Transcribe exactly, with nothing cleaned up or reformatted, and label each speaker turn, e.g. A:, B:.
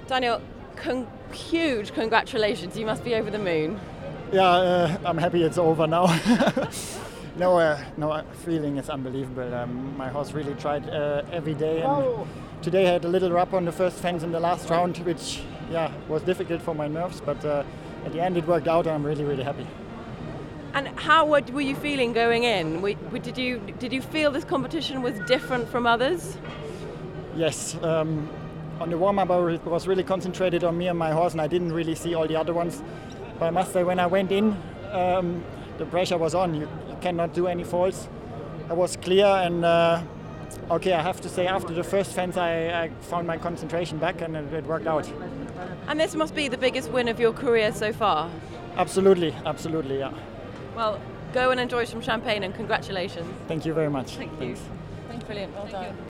A: Daniel, con- huge congratulations. You must be over the moon.
B: Yeah, uh, I'm happy it's over now. no, uh, no, feeling is unbelievable. Um, my horse really tried uh, every day, and oh. today I had a little rub on the first fence in the last round, which, yeah, was difficult for my nerves. But uh, at the end, it worked out, and I'm really, really happy.
A: And how were, were you feeling going in? Were, did you did you feel this competition was different from others?
B: Yes. Um, on the warm-up, I was really concentrated on me and my horse, and I didn't really see all the other ones. But I must say, when I went in, um, the pressure was on. You, you cannot do any faults. I was clear, and uh, okay, I have to say, after the first fence, I, I found my concentration back, and it, it worked out.
A: And this must be the biggest win of your career so far?
B: Absolutely, absolutely, yeah.
A: Well, go and enjoy some champagne, and congratulations.
B: Thank you very much.
A: Thank you. Thanks. Brilliant, well done.